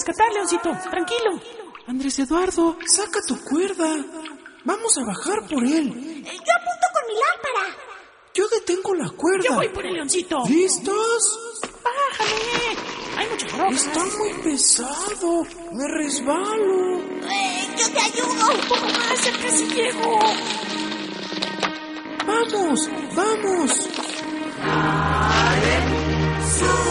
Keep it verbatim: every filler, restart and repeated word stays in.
rescatar, Leoncito. Tranquilo. Andrés Eduardo, saca tu cuerda. Vamos a bajar por él. Yo apunto con mi lámpara. Yo detengo la cuerda. Yo voy por el Leoncito. ¿Listos? Bájame. Hay muchas rocas. Está muy pesado. Me resbalo. Eh, yo te ayudo. Un poco más, ya casi llego. Vamos, vamos. ¡Sube!